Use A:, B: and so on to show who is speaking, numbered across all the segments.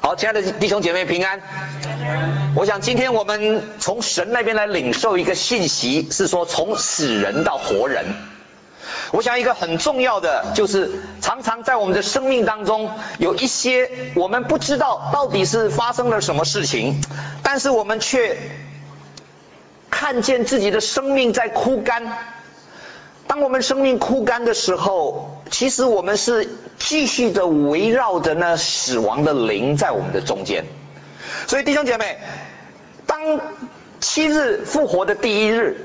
A: 好，亲爱的弟兄姐妹平安。我想今天我们从神那边来领受一个信息，是说从死人到活人。我想一个很重要的就是常常在我们的生命当中有一些我们不知道到底是发生了什么事情，但是我们却看见自己的生命在枯干。当我们生命枯干的时候，其实我们是继续的围绕着那死亡的灵在我们的中间。所以弟兄姐妹，当7日复活的第一日，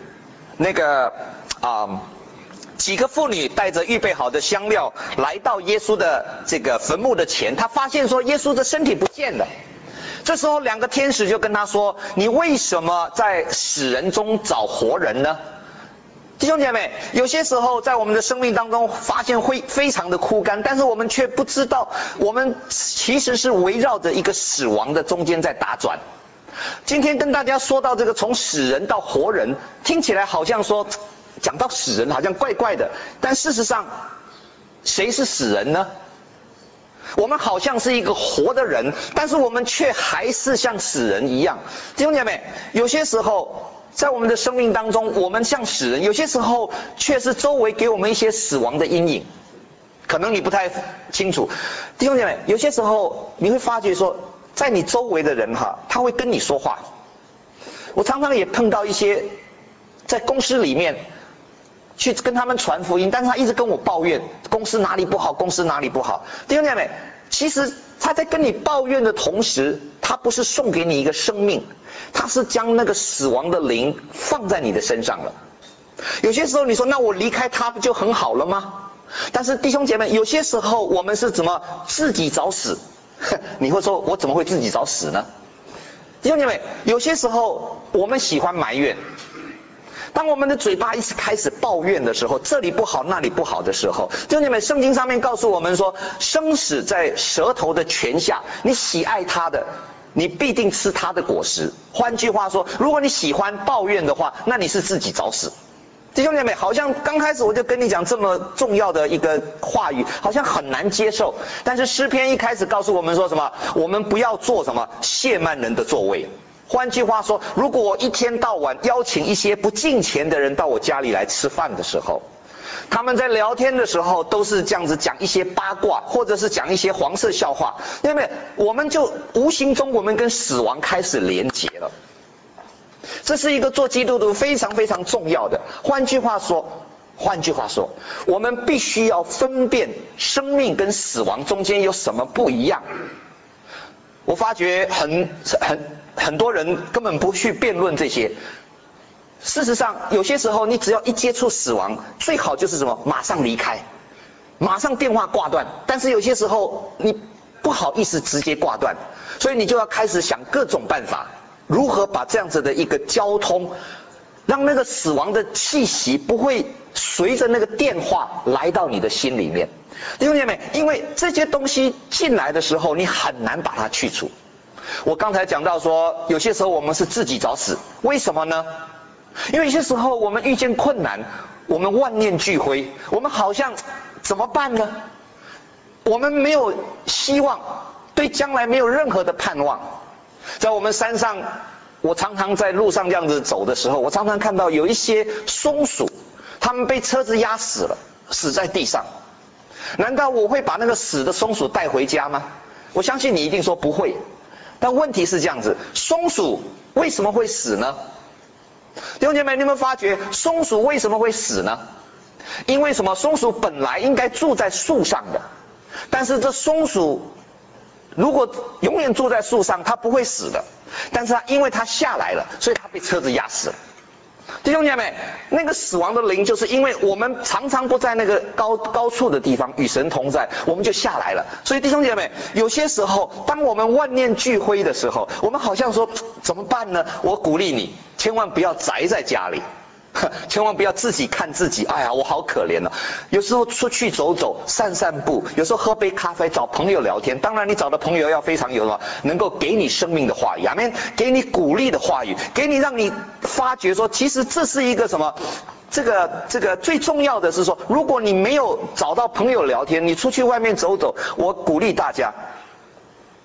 A: 几个妇女带着预备好的香料来到耶稣的这个坟墓的前，他发现说耶稣的身体不见了。这时候2个天使就跟他说，你为什么在死人中找活人呢？弟兄姐妹，有些时候在我们的生命当中发现会非常的枯干，但是我们却不知道我们其实是围绕着一个死亡的中间在打转。今天跟大家说到这个从死人到活人，听起来好像说讲到死人好像怪怪的，但事实上谁是死人呢？我们好像是一个活的人，但是我们却还是像死人一样。弟兄姐妹，有些时候在我们的生命当中我们像死人，有些时候却是周围给我们一些死亡的阴影。可能你不太清楚，弟兄姐妹，有些时候你会发觉说在你周围的人他会跟你说话。我常常也碰到一些在公司里面去跟他们传福音，但是他一直跟我抱怨公司哪里不好，公司哪里不好。弟兄姐妹，其实他在跟你抱怨的同时，他不是送给你一个生命，他是将那个死亡的灵放在你的身上了。有些时候你说那我离开他不就很好了吗？但是弟兄姐妹，有些时候我们是怎么自己找死？你会说我怎么会自己找死呢？弟兄姐妹，有些时候我们喜欢埋怨。当我们的嘴巴一直开始抱怨的时候，这里不好那里不好的时候，弟兄姐妹，圣经上面告诉我们说，生死在舌头的泉下，你喜爱它的，你必定吃它的果实。换句话说，如果你喜欢抱怨的话，那你是自己找死。弟兄姐妹，好像刚开始我就跟你讲这么重要的一个话语，好像很难接受。但是诗篇一开始告诉我们说什么？我们不要做什么亵慢人的座位。换句话说，如果我一天到晚邀请一些不敬虔的人到我家里来吃饭的时候，他们在聊天的时候都是这样子讲一些八卦，或者是讲一些黄色笑话，因为我们就无形中我们跟死亡开始连结了。这是一个做基督徒非常非常重要的。换句话说，我们必须要分辨生命跟死亡中间有什么不一样。我发觉很多人根本不去辩论这些。事实上有些时候你只要一接触死亡，最好就是什么马上离开，马上电话挂断。但是有些时候你不好意思直接挂断，所以你就要开始想各种办法，如何把这样子的一个交通，让那个死亡的气息不会随着那个电话来到你的心里面。弟兄姐妹，因为这些东西进来的时候你很难把它去除。我刚才讲到说，有些时候我们是自己找死，为什么呢？因为有些时候我们遇见困难，我们万念俱灰，我们好像怎么办呢？我们没有希望，对将来没有任何的盼望。在我们山上，我常常在路上这样子走的时候，我常常看到有一些松鼠，它们被车子压死了，死在地上。难道我会把那个死的松鼠带回家吗？我相信你一定说不会。但问题是这样子，松鼠为什么会死呢？弟兄姐妹，你有没有发觉松鼠为什么会死呢？因为什么？松鼠本来应该住在树上的，但是这松鼠如果永远住在树上，它不会死的。但是因为它下来了，所以它被车子压死了。弟兄姐妹，那个死亡的灵就是因为我们常常不在那个高处的地方与神同在，我们就下来了。所以弟兄姐妹，有些时候当我们万念俱灰的时候，我们好像说怎么办呢？我鼓励你千万不要宅在家里，千万不要自己看自己，哎呀我好可怜啊。有时候出去走走散散步，有时候喝杯咖啡，找朋友聊天。当然你找的朋友要非常有能够给你生命的话语，阿们，给你鼓励的话语，给你让你发觉说其实这是一个什么，这个最重要的是说，如果你没有找到朋友聊天，你出去外面走走，我鼓励大家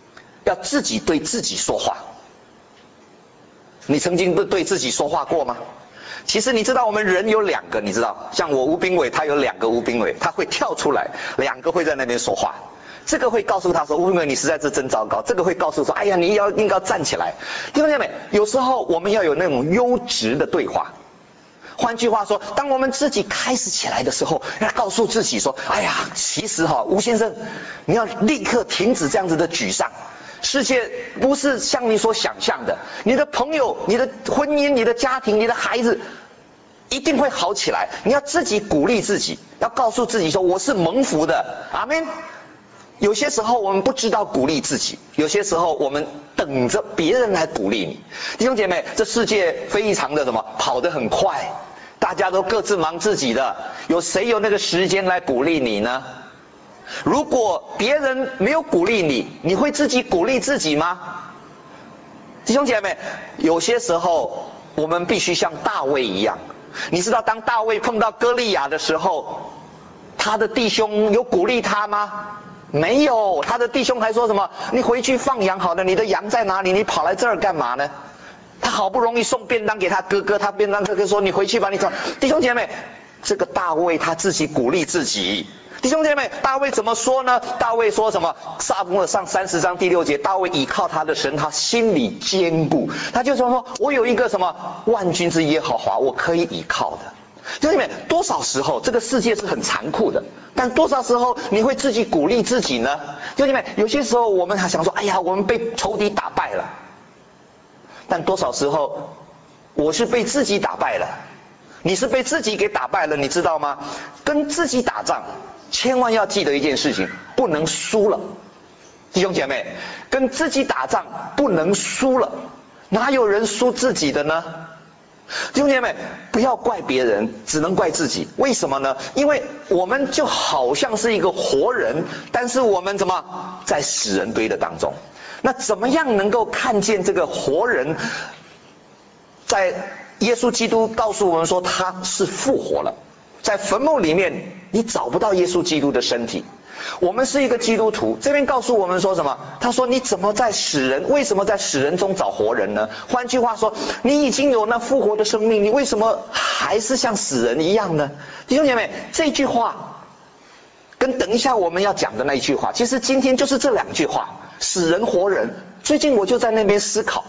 A: 要自己对自己说话。你曾经对自己说话过吗？其实你知道我们人有两个，你知道，像我吴炳伟他有两个吴炳伟，他会跳出来，两个会在那边说话。这个会告诉他说，吴炳伟你实在是真糟糕，这个会告诉说，哎呀你应该站起来。弟兄姐妹，有时候我们要有那种优质的对话。换句话说，当我们自己开始起来的时候，要告诉自己说，哎呀其实吴先生你要立刻停止这样子的沮丧，世界不是像你所想象的，你的朋友、你的婚姻、你的家庭、你的孩子一定会好起来。你要自己鼓励自己，要告诉自己说我是蒙福的，阿们。有些时候我们不知道鼓励自己，有些时候我们等着别人来鼓励你。弟兄姐妹，这世界非常的跑得很快，大家都各自忙自己的，有谁有那个时间来鼓励你呢？如果别人没有鼓励你，你会自己鼓励自己吗？弟兄姐妹，有些时候我们必须像大卫一样。你知道当大卫碰到歌利亚的时候，他的弟兄有鼓励他吗？没有，他的弟兄还说什么，你回去放羊好了，你的羊在哪里？你跑来这儿干嘛呢？他好不容易送便当给他哥哥，他便当哥哥说你回去吧，你走。弟兄姐妹，这个大卫他自己鼓励自己。弟兄姐妹，大卫怎么说呢？大卫说什么？撒母耳上30章第6节，大卫倚靠他的神，他心里坚固，他就说我有一个万军之耶和华，我可以倚靠的。弟兄姐妹，多少时候这个世界是很残酷的，但多少时候你会自己鼓励自己呢？弟兄姐妹，有些时候我们还想说，哎呀，我们被仇敌打败了，但多少时候我是被自己打败了，你是被自己给打败了，你知道吗？跟自己打仗，千万要记得一件事情，不能输了。弟兄姐妹，跟自己打仗不能输了，哪有人输自己的呢？弟兄姐妹，不要怪别人，只能怪自己。为什么呢？因为我们就好像是一个活人，但是我们在死人堆的当中。那怎么样能够看见这个活人？在耶稣基督告诉我们说他是复活了，在坟墓里面你找不到耶稣基督的身体。我们是一个基督徒，这边告诉我们说什么？他说你怎么在死人，为什么在死人中找活人呢？换句话说，你已经有那复活的生命，你为什么还是像死人一样呢？弟兄姐妹，这句话跟等一下我们要讲的那一句话，其实今天就是这两句话，死人活人。最近我就在那边思考，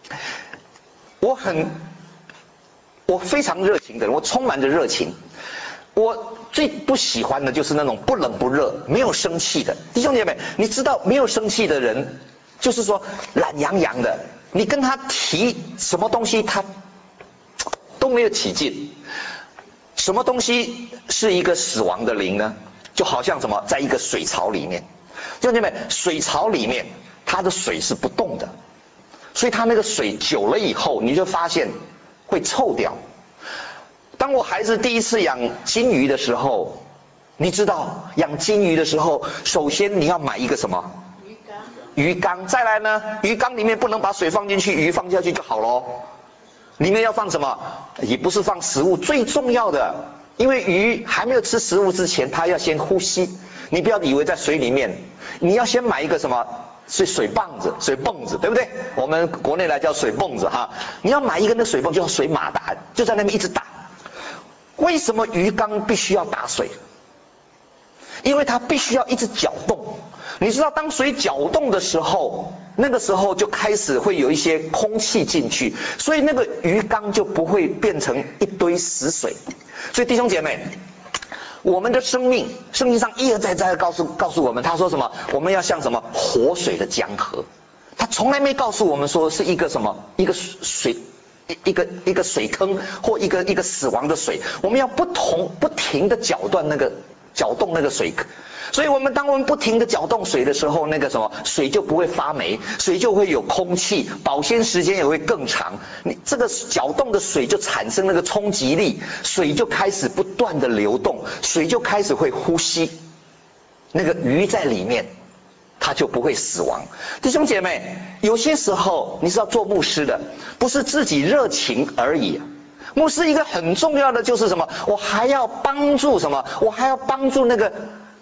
A: 我非常热情的人，我充满着热情。我最不喜欢的就是那种不冷不热、没有生气的弟兄姐妹。你知道没有生气的人，就是说懒洋洋的，你跟他提什么东西他都没有起劲。什么东西是一个死亡的灵呢？就好像在一个水槽里面，弟兄姐妹，水槽里面它的水是不动的，所以它那个水久了以后，你就发现会臭掉。当我孩子第一次养金鱼的时候，你知道养金鱼的时候，首先你要买一个鱼缸，再来呢，鱼缸里面不能把水放进去，鱼放下去就好咯。里面要放什么？也不是放食物，最重要的，因为鱼还没有吃食物之前，它要先呼吸。你不要以为在水里面，你要先买一个水泵子，对不对？我们国内来叫水泵子哈。你要买一个那水泵，就叫水马达，就在那边一直打。为什么鱼缸必须要打水？因为它必须要一直搅动。你知道当水搅动的时候，那个时候就开始会有一些空气进去，所以那个鱼缸就不会变成一堆死水。所以弟兄姐妹，我们的生命，圣经上一而再再而告诉我们，他说什么？我们要像活水的江河。他从来没告诉我们说是一个一个水坑或一个死亡的水。我们要不停的搅动那个水。所以当我们不停的搅动水的时候，那个水就不会发霉，水就会有空气，保鲜时间也会更长。你这个搅动的水就产生那个冲击力，水就开始不断的流动，水就开始会呼吸，那个鱼在里面它就不会死亡。弟兄姐妹，有些时候你知道做牧师的不是自己热情而已，牧师一个很重要的就是什么？我还要帮助我还要帮助那个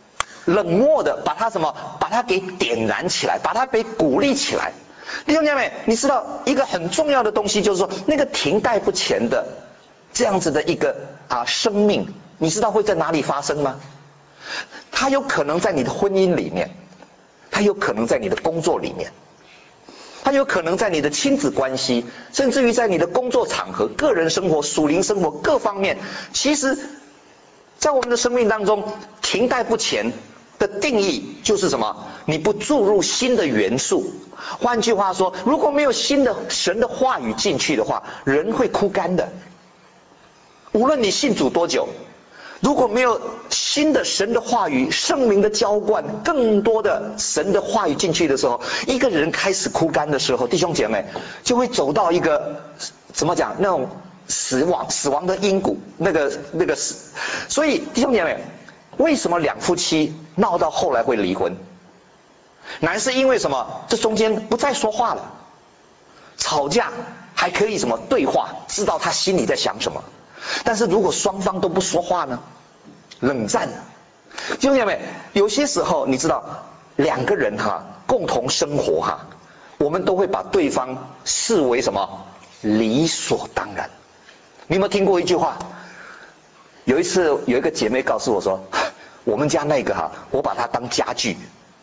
A: 冷漠的把他把他给点燃起来，把他给鼓励起来。弟兄姐妹，你知道一个很重要的东西，就是说那个停滞不前的这样子的一个生命，你知道会在哪里发生吗？它有可能在你的婚姻里面，它有可能在你的工作里面，它有可能在你的亲子关系，甚至于在你的工作场合、个人生活、属灵生活各方面。其实在我们的生命当中，停滞不前的定义就是什么？你不注入新的元素。换句话说，如果没有新的神的话语进去的话，人会枯干的。无论你信主多久，如果没有新的神的话语、圣灵的浇灌，更多的神的话语进去的时候，一个人开始枯干的时候，弟兄姐妹就会走到一个怎么讲，那种死亡的阴谷，那个死。所以弟兄姐妹，为什么两夫妻闹到后来会离婚？乃是因为什么？这中间不再说话了，吵架还可以对话，知道他心里在想什么。但是如果双方都不说话呢？冷战。弟兄姐妹，有些时候你知道，两个人共同生活我们都会把对方视为什么？理所当然。你有没有听过一句话？有一次有一个姐妹告诉我说，我们家那个我把它当家具。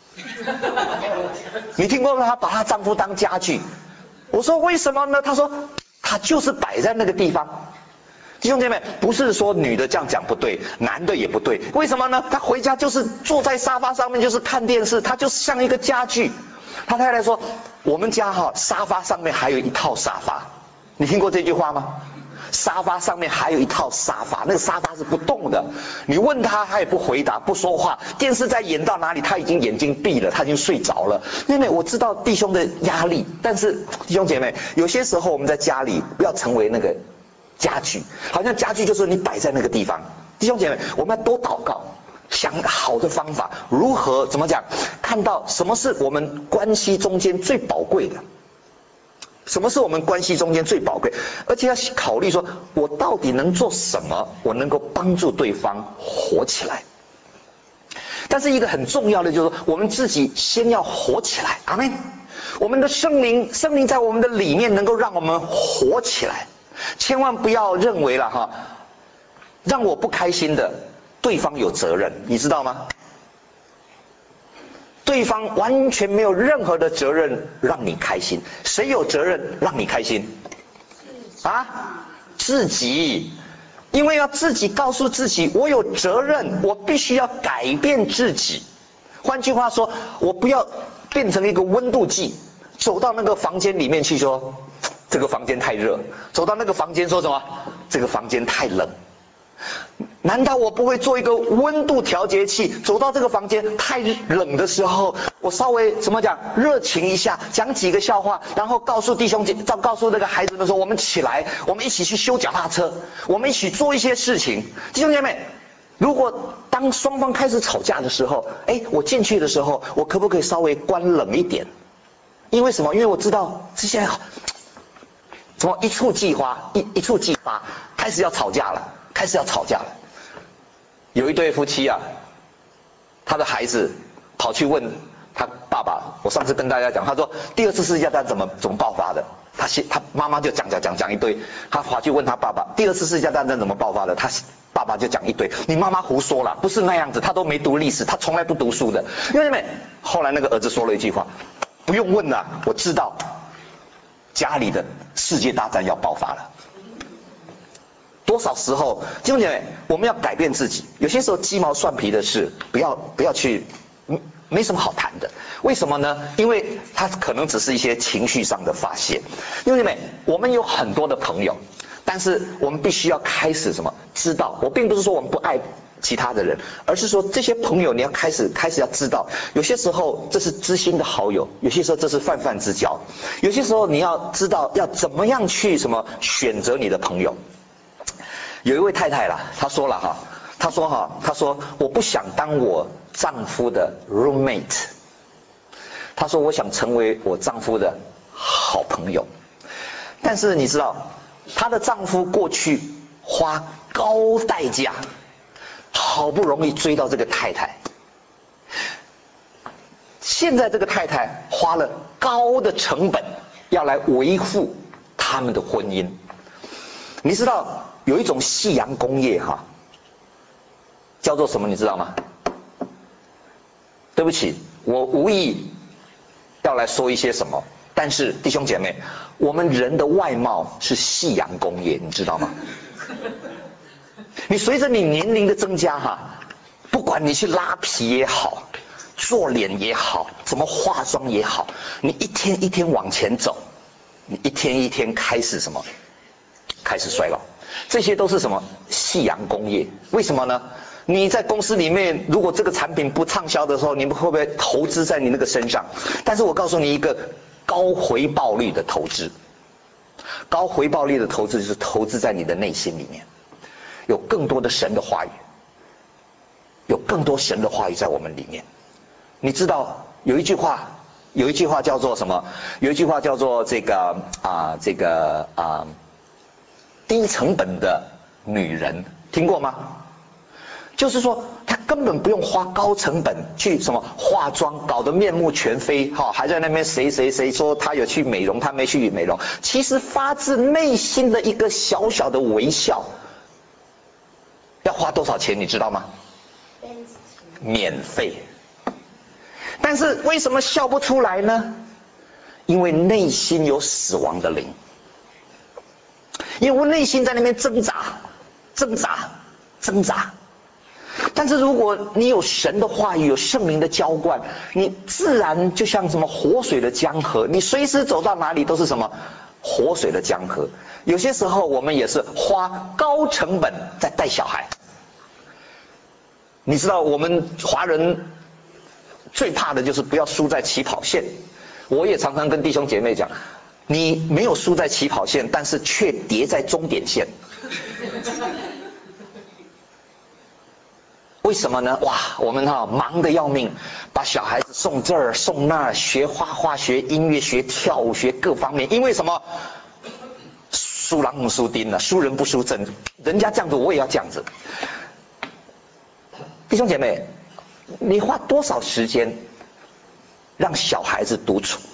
A: 你听过吗？她把她丈夫当家具。我说为什么呢？她说她就是摆在那个地方。弟兄姐妹，不是说女的这样讲不对，男的也不对。为什么呢？他回家就是坐在沙发上面，就是看电视，他就是像一个家具。他太太说，我们家沙发上面还有一套沙发。你听过这句话吗？沙发上面还有一套沙发，那个沙发是不动的。你问他，他也不回答，不说话。电视在演到哪里，他已经眼睛闭了，他已经睡着了。因为我知道弟兄的压力，但是弟兄姐妹，有些时候我们在家里不要成为那个家具，好像家具就是你摆在那个地方。弟兄姐妹，我们要多祷告，想好的方法，如何怎么讲，看到什么是我们关系中间最宝贵的，什么是我们关系中间最宝贵，而且要考虑说，我到底能做什么，我能够帮助对方活起来。但是一个很重要的就是说，我们自己先要活起来。阿们。我们的圣灵在我们的里面能够让我们活起来。千万不要认为了让我不开心的对方有责任，你知道吗？对方完全没有任何的责任让你开心。谁有责任让你开心？自己。因为要自己告诉自己，我有责任，我必须要改变自己。换句话说，我不要变成一个温度计，走到那个房间里面去说这个房间太热，走到那个房间说什么？这个房间太冷。难道我不会做一个温度调节器？走到这个房间太冷的时候，我稍微热情一下，讲几个笑话，然后告诉弟兄姐，告诉那个孩子们说，我们起来，我们一起去修脚踏车，我们一起做一些事情。弟兄姐妹，如果当双方开始吵架的时候，我进去的时候，我可不可以稍微关冷一点？因为什么？因为我知道这些一触即发，一触即发，开始要吵架了。有一对夫妻他的孩子跑去问他爸爸，我上次跟大家讲，他说第二次世界大战怎么爆发的？他妈妈就讲一堆，他跑去问他爸爸，第二次世界大战怎么爆发的？他爸爸就讲一堆，你妈妈胡说了，不是那样子，他都没读历史，他从来不读书的。因为后来那个儿子说了一句话，不用问了，我知道家里的世界大战要爆发了。多少时候，弟兄姐妹，我们要改变自己。有些时候鸡毛蒜皮的事，不要去，没什么好谈的。为什么呢？因为它可能只是一些情绪上的发泄。弟兄姐妹，我们有很多的朋友，但是我们必须要开始知道。我并不是说我们不爱其他的人，而是说这些朋友你要开始要知道，有些时候这是知心的好友，有些时候这是泛泛之交，有些时候你要知道要怎么样去选择你的朋友。有一位太太她说了她说我不想当我丈夫的 roommate， 她说我想成为我丈夫的好朋友。但是你知道，她的丈夫过去花高代价好不容易追到这个太太， 现在这个太太花了高的成本要来维护他们的婚姻。你知道有一种夕阳工业哈，叫做什么你知道吗？对不起，我无意要来说一些什么，但是弟兄姐妹，我们人的外貌是夕阳工业，你知道吗？你随着你年龄的增加哈，不管你去拉皮也好，做脸也好，怎么化妆也好，你一天一天往前走，你一天一天开始什么？开始衰老。这些都是什么？夕阳工业。为什么呢？你在公司里面，如果这个产品不畅销的时候，你们会不会投资在你那个身上？但是我告诉你一个高回报率的投资，高回报率的投资就是投资在你的内心里面，有更多的神的话语，有更多神的话语在我们里面。你知道有一句话叫做什么？有一句话叫做低成本的女人，听过吗？就是说她根本不用花高成本去什么化妆，搞得面目全非，还在那边谁说她有去美容，她没去美容。其实发自内心的一个小小的微笑，要花多少钱你知道吗？免费。但是为什么笑不出来呢？因为内心有死亡的灵，因为我内心在那边挣扎。但是如果你有神的话语，有圣灵的浇灌，你自然就像什么活水的江河，你随时走到哪里都是什么活水的江河。有些时候我们也是花高成本在带小孩。你知道我们华人最怕的就是不要输在起跑线。我也常常跟弟兄姐妹讲，你没有输在起跑线，但是却跌在终点线。为什么呢？哇，我们忙得要命，把小孩子送这儿送那儿，学画画，学音乐，学跳舞，学各方面。因为什么？输人不输丁了，输人不输阵。人家这样子，我也要这样子。弟兄姐妹，你花多少时间让小孩子独处？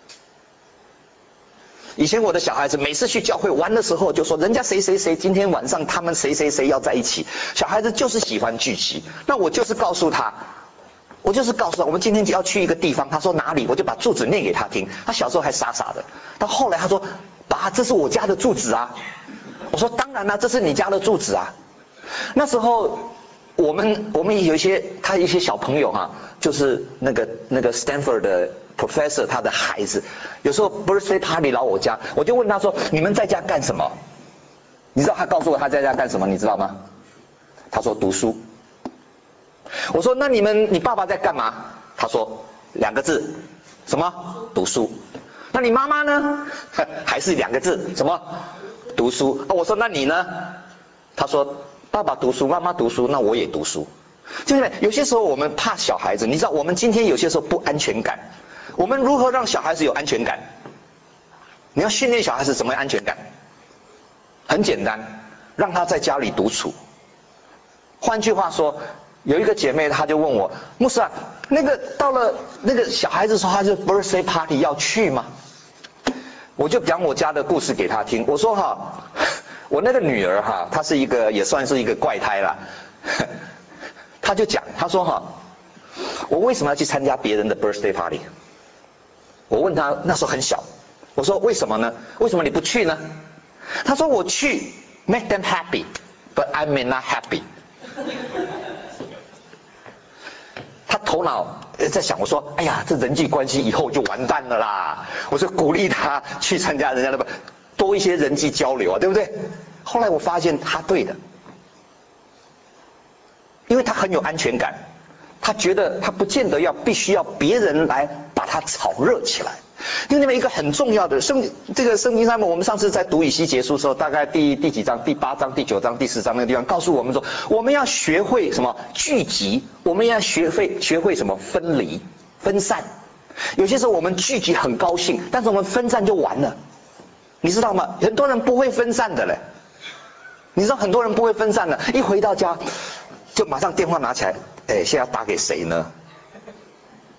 A: 以前我的小孩子每次去教会玩的时候，就说人家谁今天晚上他们谁要在一起。小孩子就是喜欢聚集，那我就是告诉他，我们今天就要去一个地方。他说哪里？我就把住址念给他听。他小时候还傻的，到后来他说爸，这是我家的住址啊。我说当然啦，这是你家的住址啊。那时候我们有一些小朋友就是那个 Stanford 的 professor 他的孩子，有时候 birthday party 来我家，我就问他说你们在家干什么？你知道他告诉我他在家干什么，你知道吗？他说读书。我说那你爸爸在干嘛？他说2个字，什么？读书。那你妈妈呢？还是2个字，什么？读书。我说那你呢？他说爸爸读书，妈妈读书，那我也读书。就是有些时候我们怕小孩子，你知道我们今天有些时候不安全感，我们如何让小孩子有安全感？你要训练小孩子怎么有安全感？很简单，让他在家里独处。换句话说，有一个姐妹她就问我，牧师啊，到了那个小孩子说他是 birthday party 要去吗？我就讲我家的故事给他听。我说我那个女儿她是也算是一个怪胎啦。她就讲，她说我为什么要去参加别人的 birthday party？ 我问她那时候很小，我说为什么呢？为什么你不去呢？她说我去 make them happy, but I may not happy。她头脑在想，我说哎呀，这人际关系以后就完蛋了啦。我说鼓励她去参加人家的，多一些人际交流啊，对不对？后来我发现她对的，因为她很有安全感，她觉得她不见得必须要别人来把她炒热起来。因为那么一个很重要的这个圣经上面，我们上次在读以西结束的时候，大概第几章？第8章、第9章、第10章那个地方告诉我们说，我们要学会什么聚集，我们要学会什么分离、分散。有些时候我们聚集很高兴，但是我们分散就完了，你知道吗？很多人不会分散的嘞。你知道很多人不会分散的，一回到家就马上电话拿起来，现在要打给谁呢？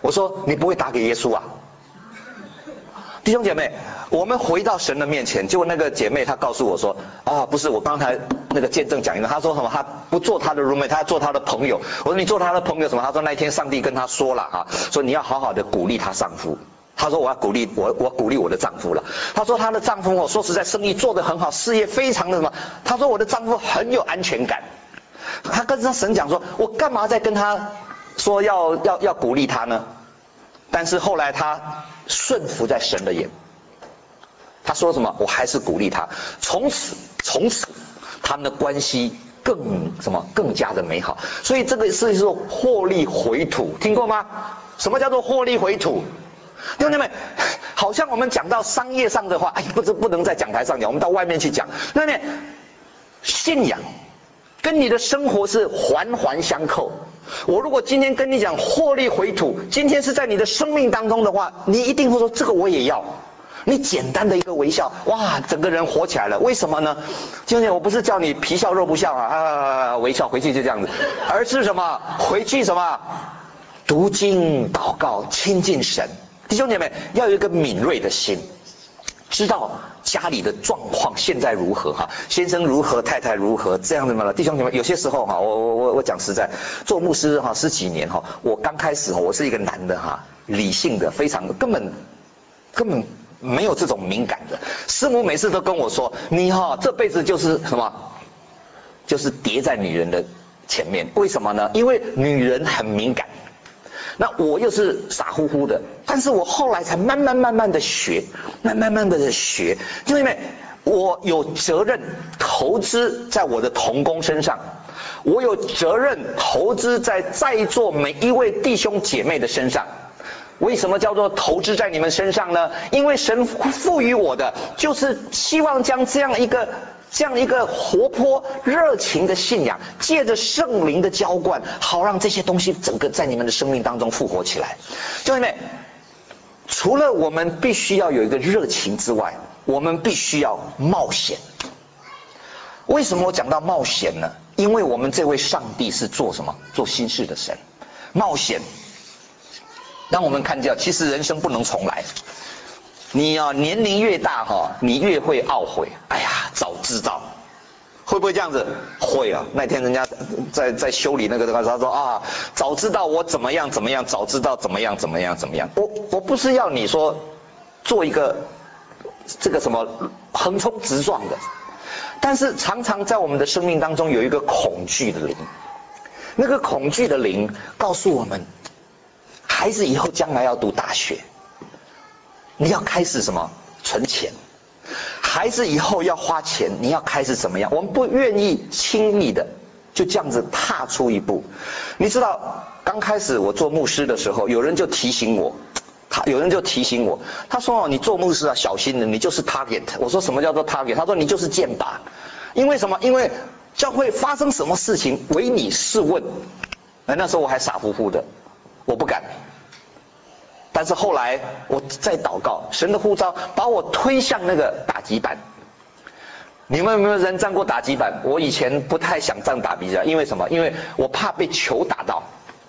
A: 我说你不会打给耶稣啊？弟兄姐妹，我们回到神的面前，结果那个姐妹她告诉我说，啊，不是，我刚才那个见证讲一个，她说什么，她不做她的 roommate， 她要做她的朋友。我说你做她的朋友什么？她说那一天上帝跟她说了啊，说你要好好的鼓励她丈夫。她说我要鼓励我的丈夫了。她说她的丈夫说实在生意做得很好，事业非常的什么。她说我的丈夫很有安全感。她跟她神讲说，我干嘛再跟他说要鼓励他呢？但是后来她顺服在神的眼，他说什么我还是鼓励他，从此他们的关系更加的美好。所以这个是说获利回吐，听过吗？什么叫做获利回吐？弟兄姐妹，好像我们讲到商业上的话，不能在讲台上讲，我们到外面去讲。那么信仰跟你的生活是环环相扣。我如果今天跟你讲获利回吐，今天是在你的生命当中的话，你一定会说这个我也要。你简单的一个微笑，哇，整个人活起来了。为什么呢？今天我不是叫你皮笑肉不笑微笑回去就这样子，而是什么？回去什么？读经祷告亲近神。弟兄姐妹要有一个敏锐的心，知道家里的状况现在如何哈，先生如何，太太如何，这样的嘛。弟兄姐妹，有些时候哈，我讲实在，做牧师哈10几年哈，我刚开始我是一个男的哈，理性的，非常根本没有这种敏感的。师母每次都跟我说，你这辈子就是什么，就是跌在女人的前面。为什么呢？因为女人很敏感。那我又是傻乎乎的，但是我后来才慢慢的学，因为我有责任投资在我的同工身上，我有责任投资在座每一位弟兄姐妹的身上。为什么叫做投资在你们身上呢？因为神赋予我的就是希望将这样一个活泼热情的信仰，借着圣灵的浇灌，好让这些东西整个在你们的生命当中复活起来。弟兄们，除了我们必须要有一个热情之外，我们必须要冒险。为什么我讲到冒险呢？因为我们这位上帝是做什么？做新事的神。冒险让我们看见，其实人生不能重来。你年龄越大你越会懊悔。哎呀，早知道，会不会这样子？会啊。那天人家在修理那个他说啊，早知道我怎么样，早知道怎么样。我不是要你说做一个这个什么横冲直撞的，但是常常在我们的生命当中有一个恐惧的灵，那个恐惧的灵告诉我们，孩子以后将来要读大学，你要开始什么？存钱。孩子以后要花钱，你要开始怎么样？我们不愿意轻易的就这样子踏出一步。你知道，刚开始我做牧师的时候，有人就提醒我，他说你做牧师啊，小心的，你就是 target。我说什么叫做 target？ 他说你就是箭靶。因为什么？因为教会发生什么事情，唯你是问。那时候我还傻乎乎的，我不敢。但是后来我在祷告，神的呼召把我推向那个打击板。你们有没有人站过打击板？我以前不太想站打击板，因为什么？因为我怕被球打到，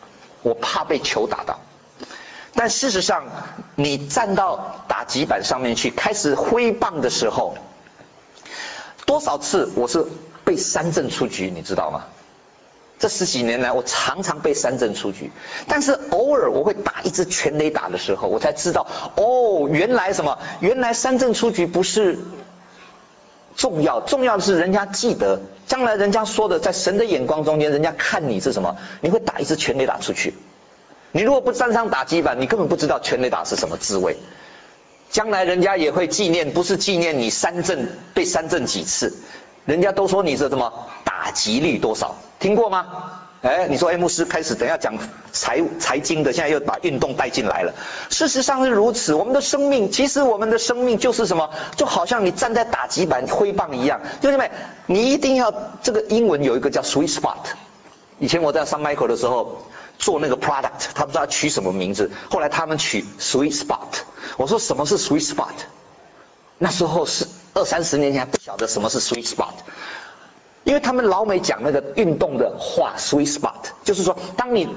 A: 但事实上，你站到打击板上面去，开始挥棒的时候，多少次我是被三振出局，你知道吗？这10几年来，我常常被三振出局，但是偶尔我会打一支全垒打的时候，我才知道，原来什么？原来三振出局不是重要，重要的是人家记得，将来人家说的，在神的眼光中间，人家看你是什么？你会打一支全垒打出去。你如果不站上打击板，你根本不知道全垒打是什么滋味。将来人家也会纪念，不是纪念你被三振几次，人家都说你是什么打击率多少，听过吗？你说牧师开始等一下讲财经的，现在又把运动带进来了。事实上是如此，我们的生命，其实我们的生命就是什么？就好像你站在打击板挥棒一样。兄弟们，你一定要，这个英文有一个叫 sweet spot。以前我在Sun Michael 的时候做那个 product， 他不知道取什么名字，后来他们取 sweet spot。我说什么是 sweet spot？ 那时候是20-30年前还不晓得什么是 sweet spot。因为他们老美讲那个运动的话 sweet spot， 就是说当你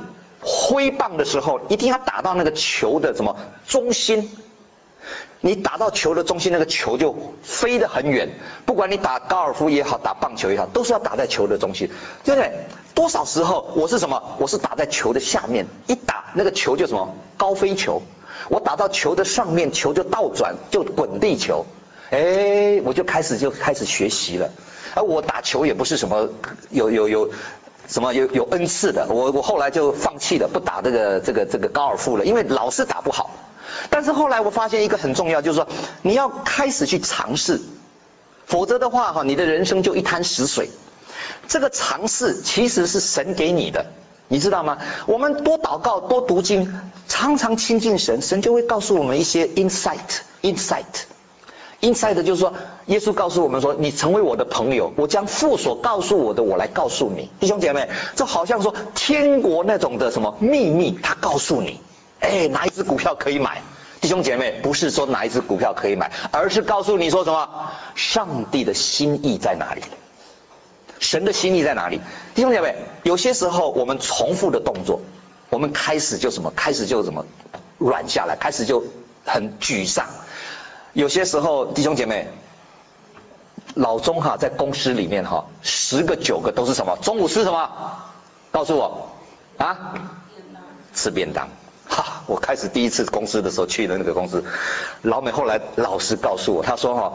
A: 挥棒的时候，一定要打到那个球的什么中心。你打到球的中心，那个球就飞得很远。不管你打高尔夫也好，打棒球也好，都是要打在球的中心，对不对？多少时候我是什么？我是打在球的下面，一打那个球就什么高飞球。我打到球的上面，球就倒转，就滚地球。我就开始学习了。而我打球也不是什么有恩赐的，我后来就放弃了，不打这个高尔夫了，因为老是打不好。但是后来我发现一个很重要，就是说你要开始去尝试，否则的话你的人生就一滩死水。这个尝试其实是神给你的，你知道吗？我们多祷告，多读经，常常亲近神，神就会告诉我们一些 insight。insight 就是说，耶稣告诉我们说，你成为我的朋友，我将父所告诉我的，我来告诉你。弟兄姐妹，这好像说天国那种的什么秘密，他告诉你，哪一只股票可以买。弟兄姐妹，不是说哪一只股票可以买，而是告诉你说什么，上帝的心意在哪里，神的心意在哪里。弟兄姐妹，有些时候我们重复的动作，我们开始就软下来，开始就很沮丧。有些时候弟兄姐妹，老钟在公司里面10个9个都是什么？中午吃什么？告诉我啊，吃便当。我开始第一次公司的时候去的那个公司，老美后来老实告诉我，他说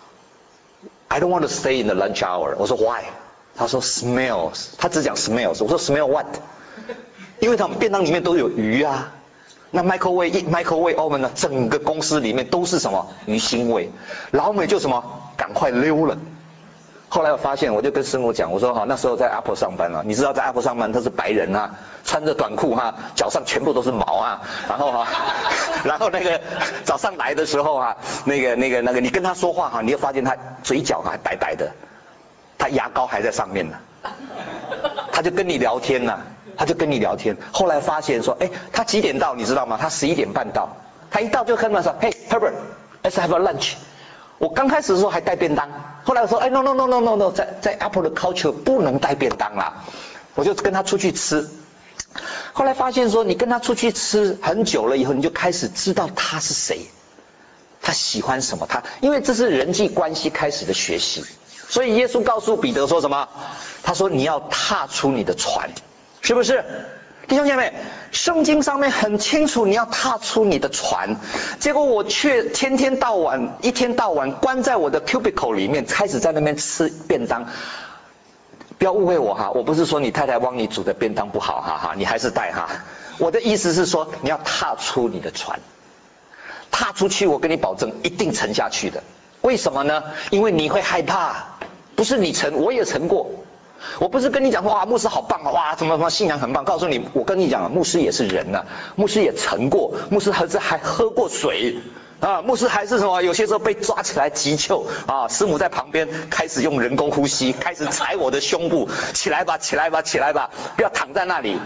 A: I don't want to stay in the lunch hour。我说 why？ 他说 smells， 他只讲 smells。我说 smell what？ 因为他们便当里面都有鱼啊。那 microwave oven 呢？整个公司里面都是什么鱼腥味，老美就什么赶快溜了。后来我发现，我就跟师母讲，我说那时候在 Apple 上班你知道在 Apple 上班他是白人穿着短裤脚上全部都是毛然后那个早上来的时候那个你跟他说话你就发现他嘴角还白白的，他牙膏还在上面呢，他就跟你聊天后来发现说他几点到你知道吗？他11点半到，他一到就跟他说 Hey Herbert let's have a lunch。 我刚开始的时候还带便当，后来我说no， 在 Apple 的 culture 不能带便当啦，我就跟他出去吃。后来发现说你跟他出去吃很久了以后，你就开始知道他是谁，他喜欢什么，因为这是人际关系开始的学习。所以耶稣告诉彼得说什么？他说你要踏出你的船，是不是？弟兄姐妹，圣经上面很清楚你要踏出你的船，结果我却一天到晚关在我的 cubicle 里面，开始在那边吃便当。不要误会我我不是说你太太帮你煮的便当不好你还是带我的意思是说你要踏出你的船，踏出去我跟你保证一定沉下去的。为什么呢？因为你会害怕，不是你沉，我也沉过。我不是跟你讲哇牧师好棒什么信仰很棒，告诉你我跟你讲牧师也是人牧师也沉过，牧师还喝过水牧师还是什么有些时候被抓起来急救师母在旁边开始用人工呼吸，开始踩我的胸部，起来吧，不要躺在那里。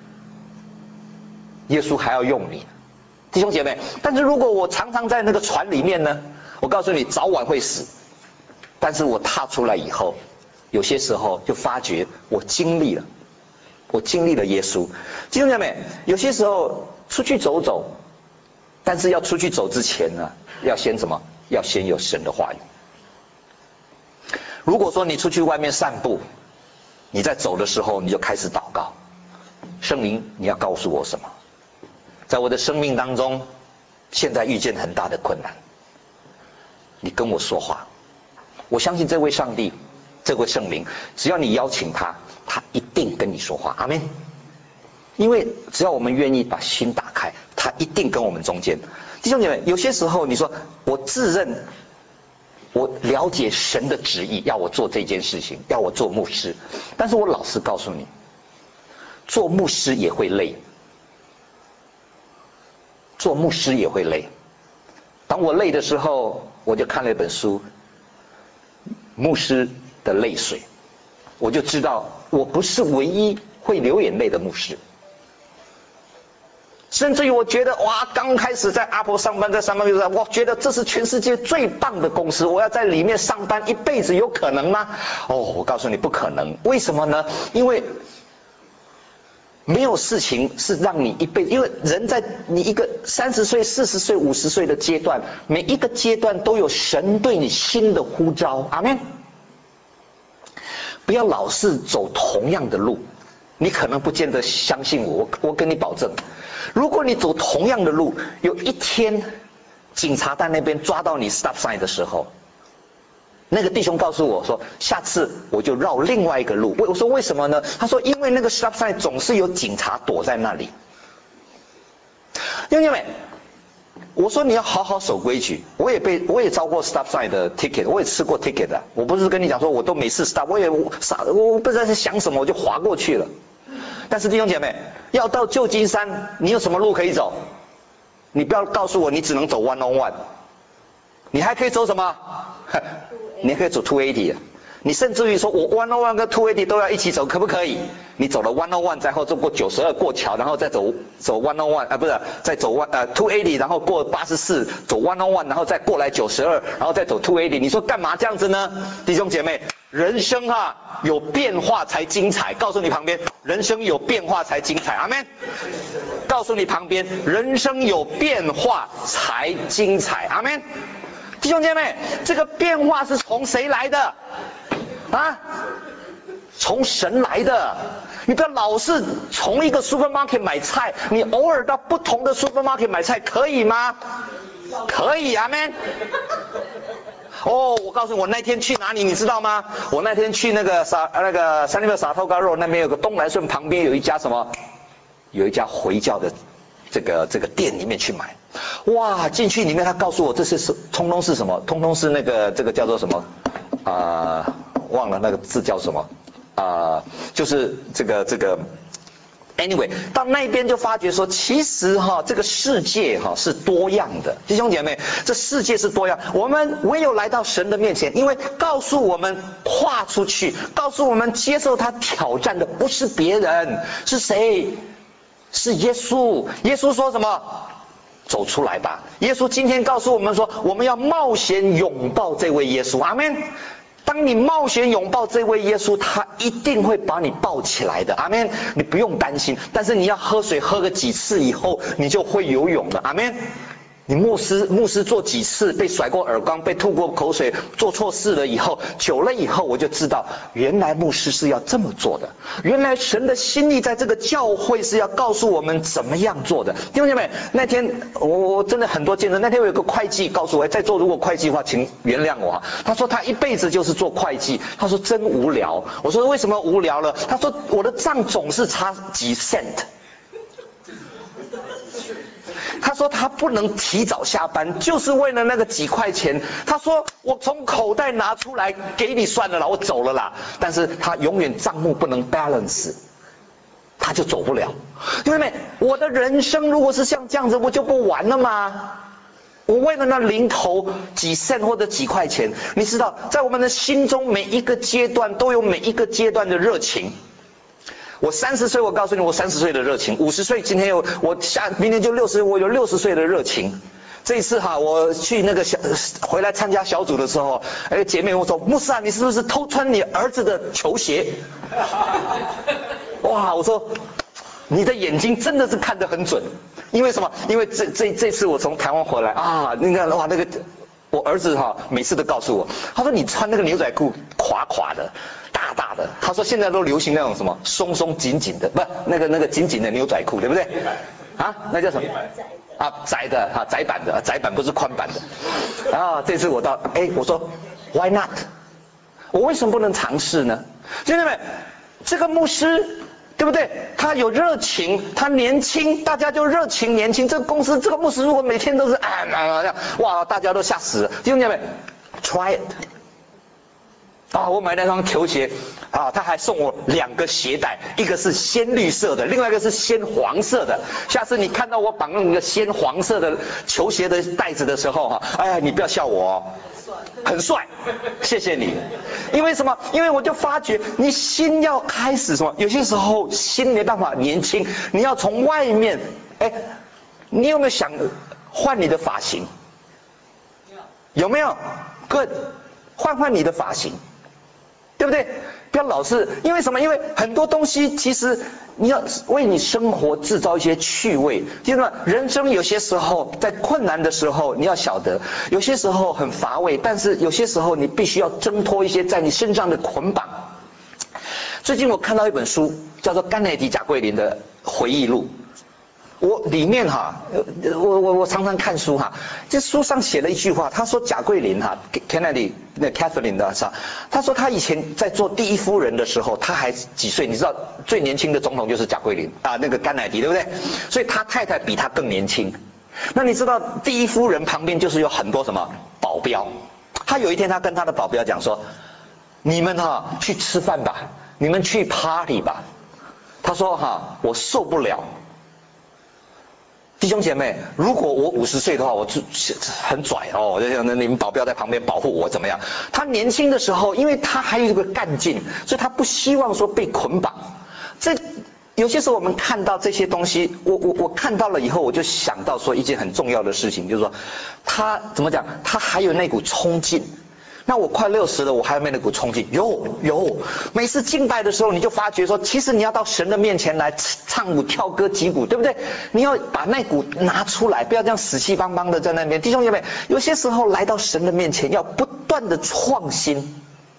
A: 耶稣还要用你，弟兄姐妹。但是如果我常常在那个船里面呢，我告诉你早晚会死。但是我踏出来以后，有些时候就发觉我经历了耶稣。弟兄姐妹，有些时候出去走走，但是要出去走之前呢，要先什么？要先有神的话语。如果说你出去外面散步，你在走的时候你就开始祷告，圣灵你要告诉我什么？在我的生命当中现在遇见很大的困难，你跟我说话。我相信这位上帝，这位圣灵，只要你邀请他一定跟你说话。阿们。因为只要我们愿意把心打开，他一定跟我们中间。弟兄姐妹，有些时候你说我自认我了解神的旨意，要我做这件事情，要我做牧师，但是我老实告诉你，做牧师也会累，做牧师也会累。当我累的时候，我就看了一本书，牧师的泪水，我就知道我不是唯一会流眼泪的牧师。甚至于我觉得刚开始在 Apple 上班，我觉得这是全世界最棒的公司，我要在里面上班一辈子，有可能吗？我告诉你不可能。为什么呢？因为没有事情是让你一辈子，因为人在你一个30岁、40岁、50岁的阶段，每一个阶段都有神对你新的呼召。阿们。不要老是走同样的路，你可能不见得相信我，我跟你保证，如果你走同样的路，有一天警察在那边抓到你 stop sign 的时候，那个弟兄告诉我说，下次我就绕另外一个路。我说为什么呢？他说因为那个 stop sign 总是有警察躲在那里。弟兄姐妹，我说你要好好守规矩。我也招过 stop sign 的 ticket， 我也吃过 ticket 的。我不是跟你讲说我都没事 stop， 我不知道在想什么我就划过去了。但是弟兄姐妹，要到旧金山，你有什么路可以走？你不要告诉我你只能走101，你还可以走什么？你还可以走280，你甚至于说我101跟280都要一起走，可不可以？你走了101，然后再过92过桥，然后再走101不是，再走280，然后过84，走101，然后再过来92，然后再走280，你说干嘛这样子呢？弟兄姐妹，人生有变化才精彩。告诉你旁边，人生有变化才精彩。阿们。告诉你旁边，人生有变化才精彩。阿们。弟兄姐妹，这个变化是从谁来的？从神来的。你不要老是从一个 supermarket 买菜，你偶尔到不同的 supermarket 买菜，可以吗？可以。阿们。我告诉你，我那天去哪里你知道吗？我那天去那个三立门沙头高肉那边有个东来顺旁边有一家什么？有一家回教的这个店里面去买。哇，进去里面他告诉我这是通通是什么？通通是这个叫做什么？忘了那个字叫什么？就是这个。Anyway， 到那边就发觉说，其实这个世界是多样的，弟兄姐妹，这世界是多样。我们唯有来到神的面前，因为告诉我们跨出去，告诉我们接受他挑战的不是别人，是谁？是耶稣。耶稣说什么？走出来吧。耶稣今天告诉我们说，我们要冒险拥抱这位耶稣。阿们。当你冒险拥抱这位耶稣，他一定会把你抱起来的。阿们。你不用担心，但是你要喝水喝个几次以后，你就会游泳了。阿们。你牧师做几次被甩过耳光，被吐过口水，做错事了以后，久了以后我就知道，原来牧师是要这么做的，原来神的心意在这个教会是要告诉我们怎么样做的。弟兄姐妹，那天我真的很多见证。那天我有个会计告诉我，在座如果会计的话请原谅我。他说他一辈子就是做会计，他说真无聊。我说为什么无聊了？他说我的账总是差几 cent。他说他不能提早下班，就是为了那个几块钱。他说我从口袋拿出来给你算了啦，我走了啦。但是他永远账目不能 balance， 他就走不了。弟兄妹，我的人生如果是像这样子，我就不玩了吗？我为了那零头几 cent 或者几块钱，你知道，在我们的心中每一个阶段都有每一个阶段的热情。我30岁，我告诉你，我30岁的热情；50岁，今天明年就60，我有60岁的热情。这一次我去那个回来参加小组的时候，姐妹我说，牧师啊，你是不是偷穿你儿子的球鞋？哇，我说你的眼睛真的是看得很准。因为什么？因为这次我从台湾回来我儿子每次都告诉我，他说你穿那个牛仔裤垮垮的大的，他说现在都流行那种什么松松紧紧的，不那个紧紧的牛仔裤，对不对？那叫什么？窄的窄版的，窄版不是宽版的。这次我说 why not？ 我为什么不能尝试呢？兄弟们，这个牧师对不对？他有热情，他年轻，大家就热情年轻。这个公司这个牧师如果每天都是哇，大家都吓死了。弟兄姐妹 ，try it。我买那双球鞋他还送我2个鞋带，一个是鲜绿色的，另外一个是鲜黄色的。下次你看到我绑那个鲜黄色的球鞋的带子的时候你不要笑我很帅，谢谢你。因为什么？因为我就发觉你心要开始什么？有些时候心没办法年轻，你要从外面。你有没有想换你的发型？有没有 ？Good， 换你的发型。对不对？ 不要老是因为什么？因为很多东西其实你要为你生活制造一些趣味。听懂吗？人生有些时候在困难的时候，你要晓得，有些时候很乏味，但是有些时候你必须要挣脱一些在你身上的捆绑。最近我看到一本书，叫做甘乃迪贾桂林的回忆录。我里面我常常看书这书上写了一句话，他说贾桂林Kennedy 那 Catherine 的他说他以前在做第一夫人的时候，他还几岁？你知道最年轻的总统就是贾桂林那个甘乃迪，对不对？所以他太太比他更年轻。那你知道第一夫人旁边就是有很多什么保镖？他有一天他跟他的保镖讲说：“你们去吃饭吧，你们去 party 吧。”他说我受不了。弟兄姐妹，如果我50岁的话，我就很拽我就想你们保镖在旁边保护我怎么样？他年轻的时候，因为他还有一个干劲，所以他不希望说被捆绑。有些时候我们看到这些东西，我看到了以后，我就想到说一件很重要的事情，就是说他怎么讲？他还有那股冲劲。那我快60了，我还有没有那股冲劲？有。每次敬拜的时候，你就发觉说，其实你要到神的面前来唱舞、跳歌、击鼓，对不对？你要把那股拿出来，不要这样死气邦邦的在那边。弟兄姐妹，有些时候来到神的面前，要不断的创新。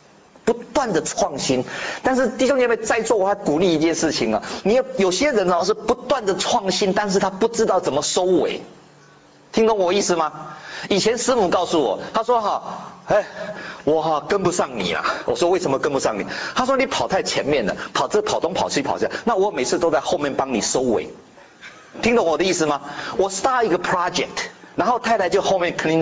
A: 但是弟兄姐妹在座，我还鼓励一件事情有些人是不断的创新，但是他不知道怎么收尾。听懂我意思吗？以前师母告诉我，他说我跟不上你我说为什么跟不上你？他说你跑太前面了，跑东跑西跑这，那我每次都在后面帮你收尾。听懂我的意思吗？我 start 一个 project， 然后太太就后面 clean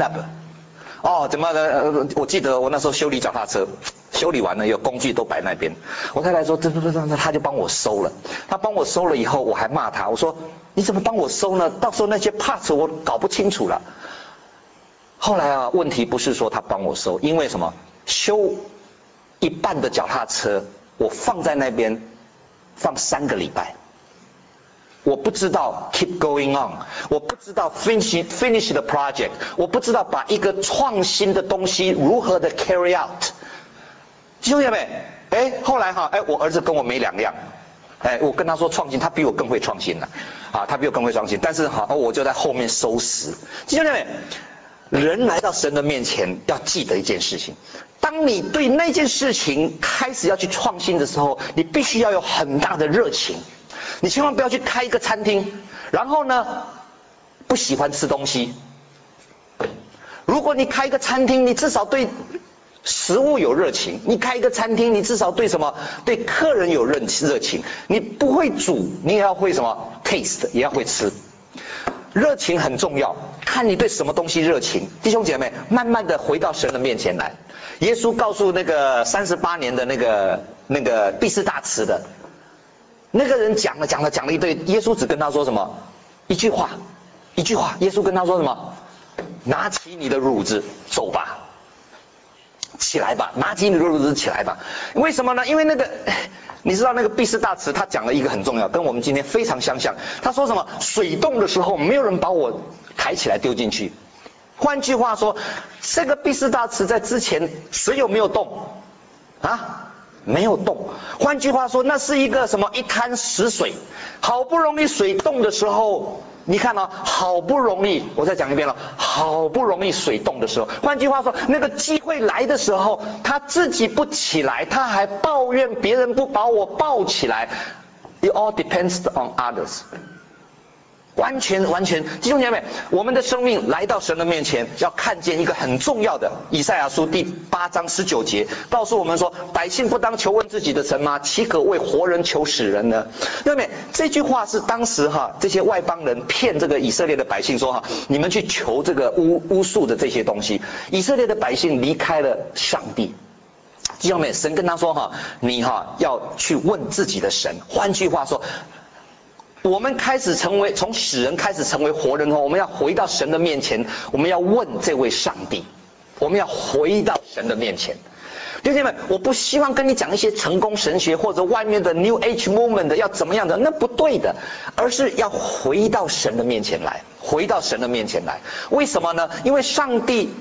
A: up。怎么的？我记得我那时候修理脚踏车，修理完了有工具都摆那边，我太太说这，他就帮我收了。他帮我收了以后，我还骂他，我说你怎么帮我收呢？到时候那些 parts 我搞不清楚了。后来问题不是说他帮我收，因为什么？修一半的脚踏车，我放在那边放3个礼拜。我不知道 keep going on， 我不知道 finish the project， 我不知道把一个创新的东西如何的 carry out。弟兄姐妹，后来我儿子跟我没两样。我跟他说创新，他比我更会创新了他比我更会创新，但是我就在后面收拾。弟兄姐妹，人来到神的面前要记得一件事情，当你对那件事情开始要去创新的时候，你必须要有很大的热情。你千万不要去开一个餐厅，然后呢不喜欢吃东西。如果你开一个餐厅，你至少对食物有热情。你开一个餐厅，你至少对什么？对客人有热情。你不会煮，你也要会什么 taste， 也要会吃。热情很重要，看你对什么东西热情。弟兄姐妹，慢慢的回到神的面前来。耶稣告诉那个38年的那个毕士大池的那个人讲了一堆，耶稣只跟他说什么？一句话。耶稣跟他说什么？拿起你的褥子走吧，起来吧，拿起你的褥子起来吧。为什么呢？因为你知道那个毕士大池他讲了一个很重要，跟我们今天非常相像。他说什么？水动的时候没有人把我抬起来丢进去。换句话说，这个毕士大池在之前水有没有动没有动。换句话说，那是一个什么？一滩死水。好不容易水动的时候，你看好不容易，我再讲一遍了，好不容易水动的时候，换句话说，那个机会来的时候，他自己不起来，他还抱怨别人不把我抱起来。It all depends on others。完全，弟兄姐妹，我们的生命来到神的面前，要看见一个很重要的，以赛亚书第8章19节告诉我们说，百姓不当求问自己的神吗？岂可为活人求死人呢？弟兄姐妹，这句话是当时这些外邦人骗这个以色列的百姓说你们去求这个巫术的这些东西。以色列的百姓离开了上帝。弟兄姐妹，神跟他说你要去问自己的神。换句话说，我们开始从死人开始成为活人后，我们要回到神的面前，我们要问这位上帝，我们要回到神的面前。弟兄姐妹，我不希望跟你讲一些成功神学或者外面的 New Age Movement 的要怎么样的，那不对的，而是要回到神的面前来，回到神的面前来。为什么呢？因为上帝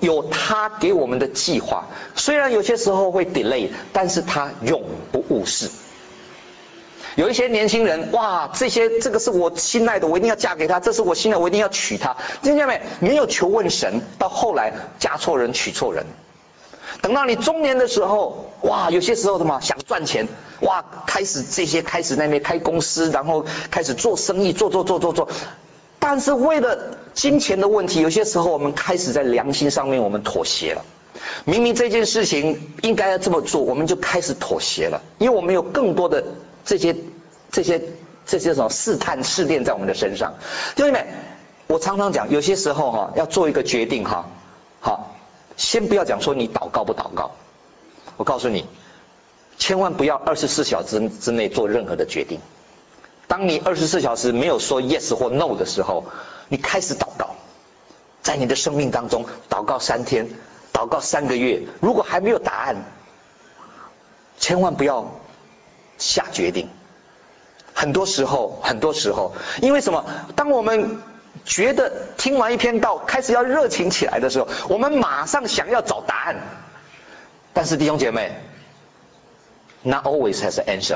A: 有他给我们的计划，虽然有些时候会 delay， 但是他永不误事。有一些年轻人，哇，这个是我心爱的，我一定要嫁给他，这是我心爱的，我一定要娶她。听见没有求问神，到后来嫁错人娶错人。等到你中年的时候，哇，有些时候想赚钱，哇，开始那边开公司，然后开始做生意，做，但是为了金钱的问题，有些时候我们开始在良心上面我们妥协了。明明这件事情应该要这么做，我们就开始妥协了，因为我们有更多的这些什么试探试炼在我们的身上。弟兄们，我常常讲，有些时候要做一个决定好，先不要讲说你祷告不祷告，我告诉你，千万不要24小时之内做任何的决定。当你24小时没有说 yes 或 no 的时候，你开始祷告，在你的生命当中祷告3天，祷告3个月，如果还没有答案，千万不要下决定。很多时候，因为什么？当我们觉得听完一篇道，开始要热情起来的时候，我们马上想要找答案。但是弟兄姐妹 ，not always has an answer，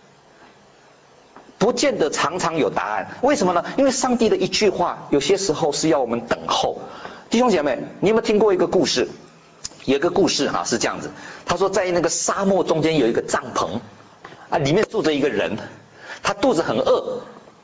A: 不见得常常有答案。为什么呢？因为上帝的一句话，有些时候是要我们等候。弟兄姐妹，你有没有听过一个故事？有一个故事是这样子，他说在那个沙漠中间有一个帐篷里面住着一个人，他肚子很饿，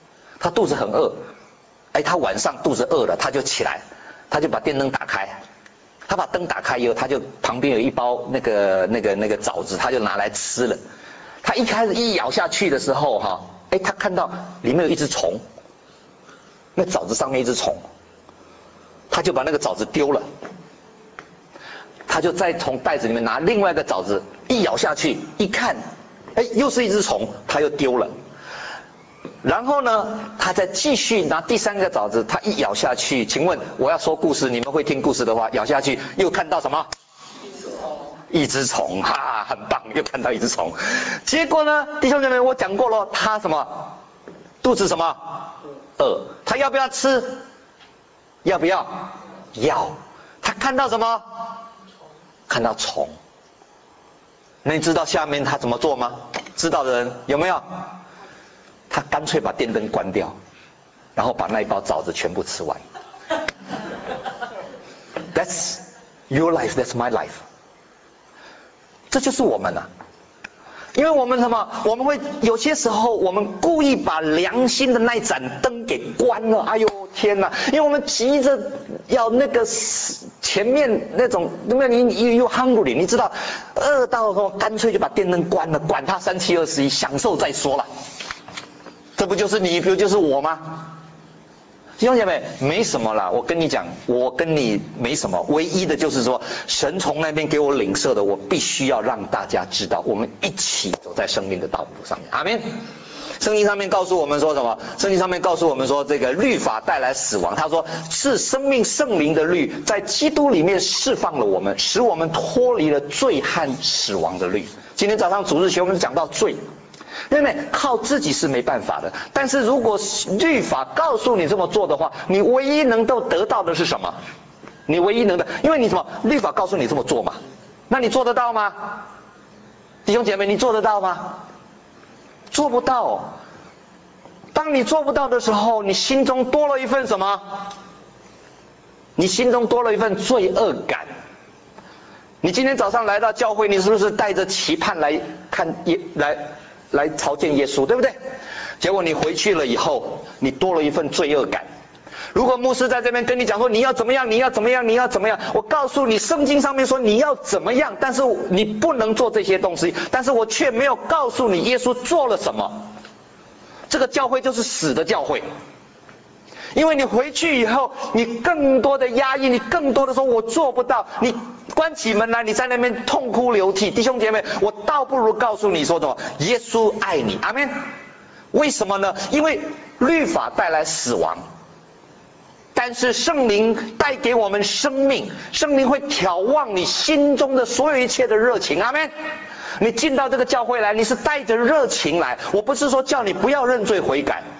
A: 他晚上肚子饿了，他就起来，他就把电灯打开，他把灯打开以后，他就旁边有一包那个枣子，他就拿来吃了。他一开始一咬下去的时候他看到里面有一只虫，那枣子上面一只虫，他就把那个枣子丢了，他就再从袋子里面拿另外一个枣子，一咬下去一看，又是一只虫，他又丢了。然后呢，他再继续拿第3个枣子，他一咬下去，请问我要说故事，你们会听故事的话，咬下去又看到什么？一只虫，很棒，又看到一只虫。结果呢，弟兄姐妹，我讲过了，他什么？肚子什么？饿。他要不要吃？要不要？要。他看到什么？看到虫。那你知道下面他怎么做吗？知道的人有没有？他干脆把电灯关掉，然后把那一包枣子全部吃完。That's your life, that's my life。这就是我们因为我们我们会有些时候我们故意把良心的那一盏灯给关了。哎呦天哪！因为我们急着要那个前面那种，因为你又 hungry， 你知道饿到干脆就把电灯关了，管他3、7、21，享受再说了。这不就是你，不就是我吗？弟兄姐妹，没什么啦，我跟你讲，我跟你没什么，唯一的就是说，神从那边给我领受的，我必须要让大家知道，我们一起走在生命的道路上面。阿们。圣经上面告诉我们说什么？圣经上面告诉我们说，这个律法带来死亡。他说是生命圣灵的律，在基督里面释放了我们，使我们脱离了罪和死亡的律。今天早上主日学我们讲到罪。因为靠自己是没办法的，但是如果律法告诉你这么做的话，你唯一能够得到的是什么？你唯一能的，因为你律法告诉你这么做嘛，那你做得到吗？弟兄姐妹，你做得到吗？做不到。当你做不到的时候，你心中多了一份什么？你心中多了一份罪恶感。你今天早上来到教会，你是不是带着期盼来朝见耶稣，对不对？结果你回去了以后，你多了一份罪恶感。如果牧师在这边跟你讲说你要怎么样，你要怎么样，你要怎么样，我告诉你，圣经上面说你要怎么样，但是你不能做这些东西，但是我却没有告诉你耶稣做了什么。这个教会就是死的教会。因为你回去以后，你更多的压抑，你更多的说我做不到，你关起门来，你在那边痛哭流涕。弟兄姐妹，我倒不如告诉你说什么？耶稣爱你，阿们。为什么呢？因为律法带来死亡，但是圣灵带给我们生命，圣灵会挑旺你心中的所有一切的热情，阿们。你进到这个教会来，你是带着热情来，我不是说叫你不要认罪悔改。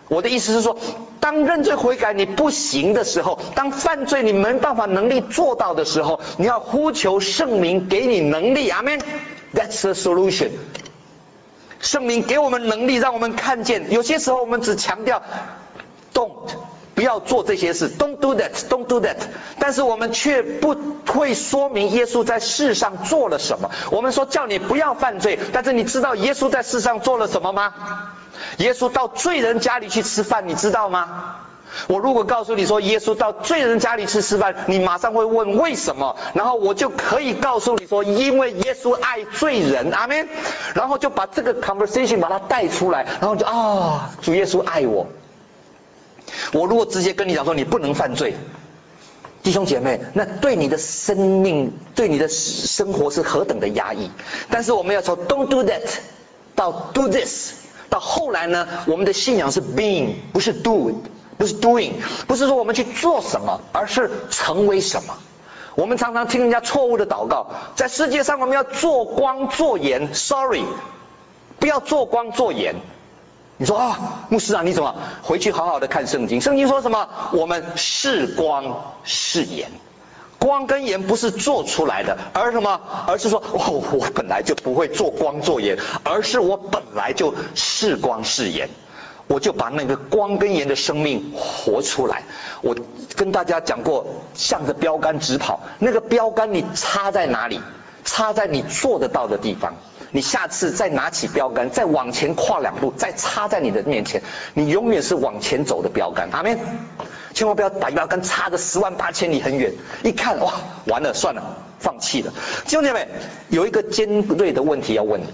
A: 我的意思是说，当认罪悔改你不行的时候，当犯罪你没办法能力做到的时候，你要呼求圣灵给你能力。阿们。 That's the solution。圣灵给我们能力，让我们看见。有些时候我们只强调 don't， 不要做这些事 ，don't do that，don't do that。但是我们却不会说明耶稣在世上做了什么。我们说叫你不要犯罪，但是你知道耶稣在世上做了什么吗？耶稣到罪人家里去吃饭，你知道吗？我如果告诉你说耶稣到罪人家里去吃饭，你马上会问为什么，然后我就可以告诉你说，因为耶稣爱罪人，阿们。然后就把这个 conversation 把它带出来，然后就主耶稣爱我。我如果直接跟你讲说你不能犯罪，弟兄姐妹，那对你的生命、对你的生活是何等的压抑。但是我们要从 don't do that 到 do this， 到后来呢，我们的信仰是 being， 不是 do。不是 doing， 不是说我们去做什么，而是成为什么。我们常常听人家错误的祷告，在世界上我们要做光做盐 ，sorry， 不要做光做盐。你说牧师啊，你怎么回去好好的看圣经？圣经说什么？我们是光是盐，光跟盐不是做出来的，而什么？而是说我本来就不会做光做盐，而是我本来就是光是盐。我就把那个光跟盐的生命活出来。我跟大家讲过，向着标杆直跑，那个标杆你插在哪里？插在你做得到的地方。你下次再拿起标杆，再往前跨2步，再插在你的面前，你永远是往前走的标杆。阿们。千万不要把标杆插得10万8千里很远，一看完了，算了，放弃了。弟兄姐妹，有一个尖锐的问题要问你：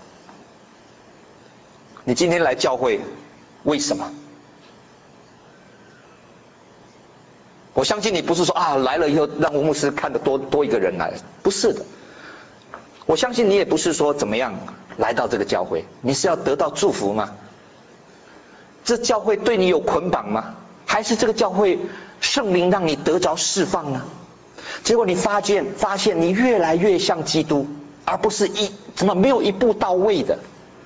A: 你今天来教会？为什么？我相信你不是说来了以后让吴牧师看得多一个人来，不是的。我相信你也不是说怎么样来到这个教会，你是要得到祝福吗？这教会对你有捆绑吗？还是这个教会圣灵让你得着释放呢？结果你发现你越来越像基督，而不是没有一步到位的。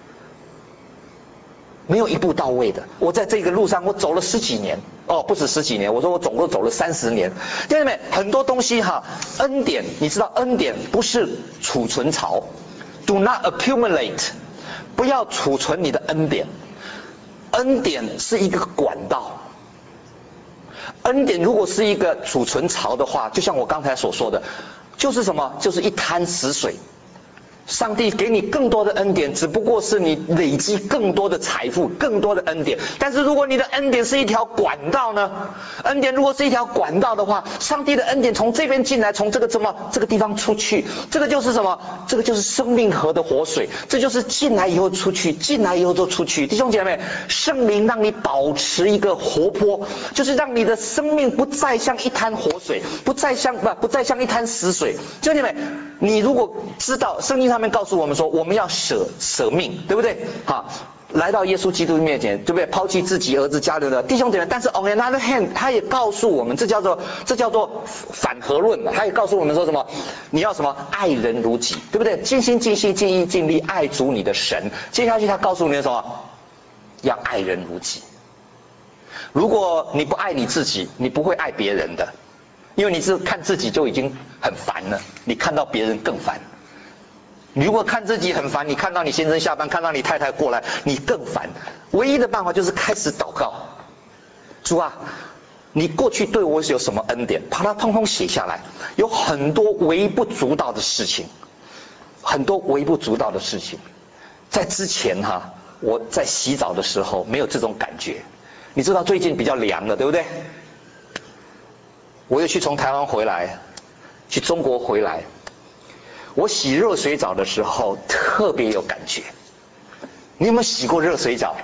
A: 没有一步到位的。我在这个路上我走了10几年，不止10几年，我说我总共走了30年。弟兄们，很多东西恩典，你知道恩典不是储存槽 ，do not accumulate， 不要储存你的恩典。恩典是一个管道，恩典如果是一个储存槽的话，就像我刚才所说的，就是什么？就是一滩死水。上帝给你更多的恩典，只不过是你累积更多的财富，更多的恩典。但是如果你的恩典是一条管道呢？恩典如果是一条管道的话，上帝的恩典从这边进来，从这个地方出去，这个就是什么？这个就是生命河的活水，这就是进来以后出去，进来以后就出去。弟兄姐妹，圣灵让你保持一个活泼，就是让你的生命不再像一滩活水，不再像一滩死水。弟兄姐妹，你如果知道圣经上面告诉我们说，我们要舍命，对不对？来到耶稣基督面前，对不对？抛弃自己儿子家人的弟兄姐妹。但是 on another hand， 他也告诉我们，这叫做反合论。他也告诉我们说什么？你要什么？爱人如己，对不对？尽心尽性尽意尽力爱主你的神。接下去他告诉你什么？要爱人如己。如果你不爱你自己，你不会爱别人的，因为你是看自己就已经很烦了，你看到别人更烦。你如果看自己很烦，你看到你先生下班，看到你太太过来，你更烦。唯一的办法就是开始祷告，主啊，你过去对我有什么恩典，把它通通写下来。有很多微不足道的事情，很多微不足道的事情。在之前我在洗澡的时候没有这种感觉。你知道最近比较凉了，对不对？我又去从台湾回来，去中国回来。我洗热水澡的时候特别有感觉。你有没有洗过热水澡？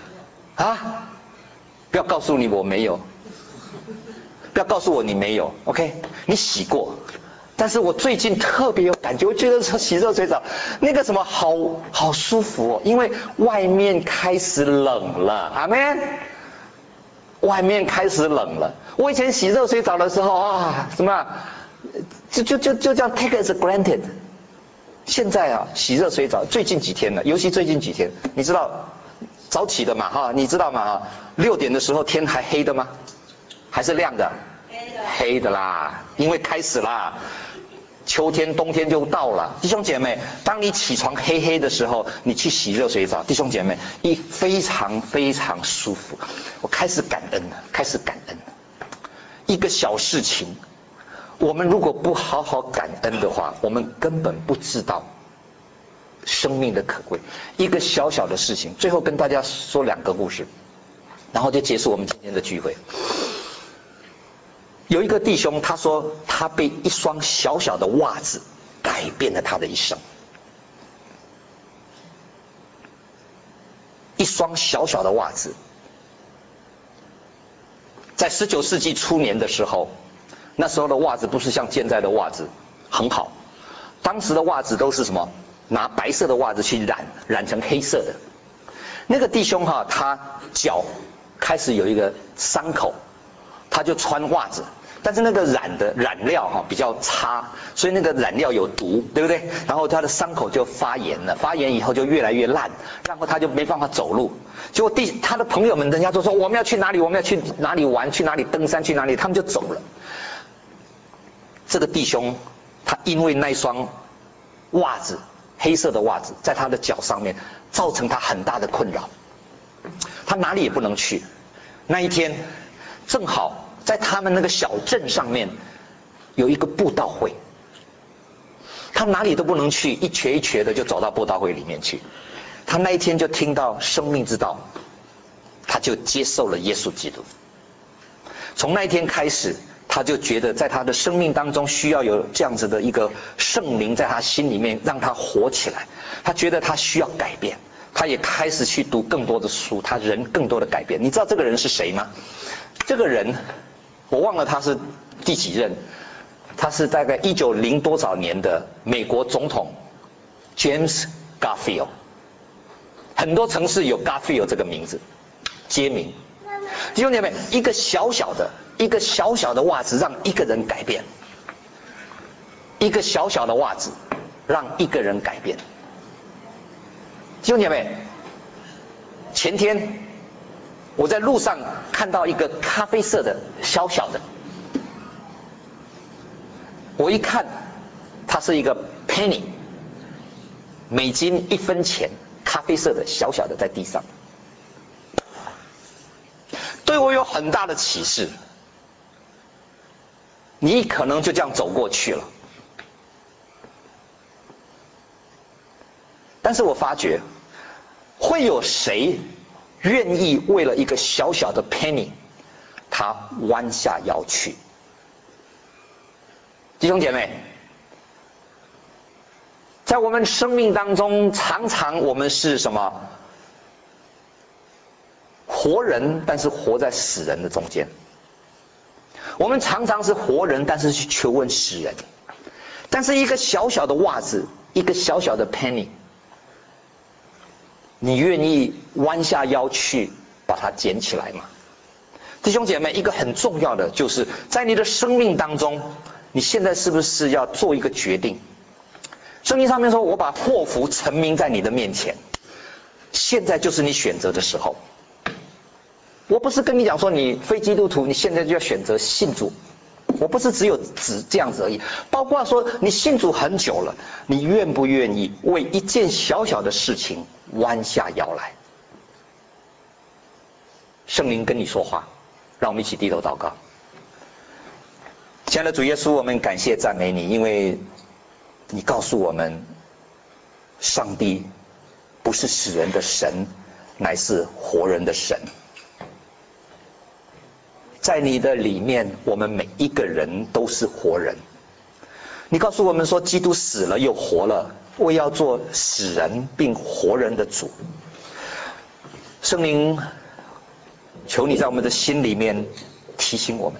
A: 不要告诉你我没有，不要告诉我你没有 ，OK？ 你洗过，但是我最近特别有感觉，我觉得洗热水澡那个什么好舒服因为外面开始冷了，阿们。外面开始冷了。我以前洗热水澡的时候什么？就这样 take as granted。现在洗热水澡最近几天了，尤其最近几天，你知道早起的嘛哈，你知道吗？6点的时候天还黑的吗？还是亮的？黑的啦，因为开始啦。秋天冬天就到了，弟兄姐妹，当你起床黑黑的时候，你去洗热水澡，弟兄姐妹，非常非常舒服。我开始感恩了，开始感恩了。一个小事情，我们如果不好好感恩的话，我们根本不知道生命的可贵。一个小小的事情，最后跟大家说2个故事，然后就结束我们今天的聚会。有一个弟兄，他说他被一双小小的袜子改变了他的一生。一双小小的袜子，在19世纪初年的时候，那时候的袜子不是像现在的袜子很好，当时的袜子都是什么？拿白色的袜子去染成黑色的。那个弟兄他脚开始有一个伤口，他就穿袜子，但是那个染料比较差，所以那个染料有毒，对不对？然后他的伤口就发炎了，发炎以后就越来越烂，然后他就没办法走路。结果他的朋友们人家都说我们要去哪里，我们要去哪里玩，去哪里登山，去哪里，他们就走了。这个弟兄他因为那双袜子，黑色的袜子在他的脚上面造成他很大的困扰，他哪里也不能去。那一天正好在他们那个小镇上面有一个布道会，他哪里都不能去，一瘸一瘸的就走到布道会里面去。他那一天就听到生命之道，他就接受了耶稣基督。从那一天开始，他就觉得在他的生命当中需要有这样子的一个圣灵在他心里面让他活起来，他觉得他需要改变，他也开始去读更多的书，他人更多的改变。你知道这个人是谁吗？这个人我忘了他是第几任，他是大概1900多少年的美国总统 James Garfield， 很多城市有 Garfield 这个名字街名。弟兄姐妹，一个小小的袜子让一个人改变，一个小小的袜子让一个人改变。弟兄姐妹，前天我在路上看到一个咖啡色的小小的，我一看它是一个 penny 美金1分钱，咖啡色的小小的在地上，对我有很大的启示。你可能就这样走过去了，但是我发觉会有谁愿意为了一个小小的 penny 他弯下腰去？弟兄姐妹，在我们生命当中，常常我们是什么？活人，但是活在死人的中间。我们常常是活人，但是去求问死人。但是一个小小的袜子，一个小小的 penny， 你愿意弯下腰去把它捡起来吗？弟兄姐妹，一个很重要的就是在你的生命当中，你现在是不是要做一个决定？圣经上面说，我把祸福陈明在你的面前，现在就是你选择的时候。我不是跟你讲说你非基督徒你现在就要选择信主，我不是只这样子而已，包括说你信主很久了，你愿不愿意为一件小小的事情弯下腰来？圣灵跟你说话，让我们一起低头祷告。亲爱的主耶稣，我们感谢赞美你，因为你告诉我们，上帝不是死人的神，乃是活人的神。在你的里面，我们每一个人都是活人。你告诉我们说，基督死了又活了，为要做死人并活人的主。圣灵，求你在我们的心里面提醒我们，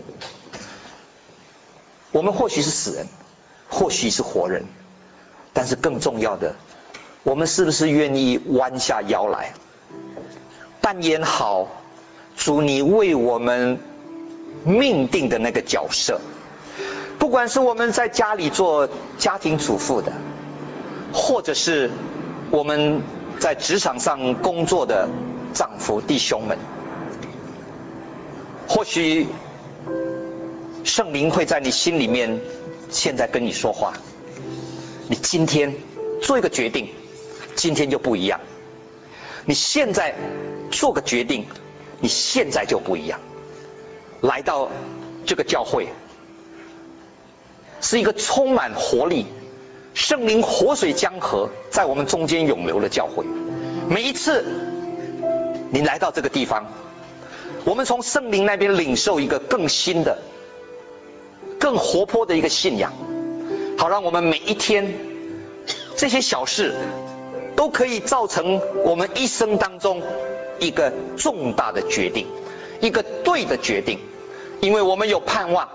A: 我们或许是死人，或许是活人，但是更重要的，我们是不是愿意弯下腰来扮演好主你为我们命定的那个角色？不管是我们在家里做家庭主妇的，或者是我们在职场上工作的丈夫、弟兄们，或许圣灵会在你心里面现在跟你说话，你今天做一个决定，今天就不一样。你现在做个决定，你现在就不一样。来到这个教会是一个充满活力、圣灵活水江河在我们中间涌流的教会。每一次你来到这个地方，我们从圣灵那边领受一个更新的、更活泼的一个信仰，好让我们每一天这些小事都可以造成我们一生当中一个重大的决定，一个对的决定。因为我们有盼望，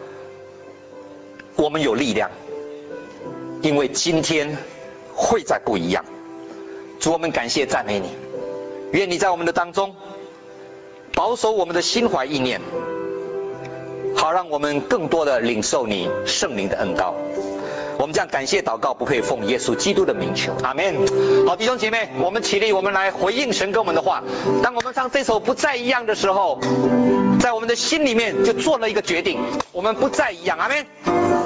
A: 我们有力量，因为今天会再不一样。主，我们感谢赞美你，愿你在我们的当中保守我们的心怀意念，好让我们更多的领受你圣灵的恩膏。我们这样感谢祷告，不配奉耶稣基督的名求，阿们。好，弟兄姐妹，我们起立，我们来回应神跟我们的话。当我们唱这首不再一样的时候，在我们的心里面就做了一个决定，我们不再一样，阿们。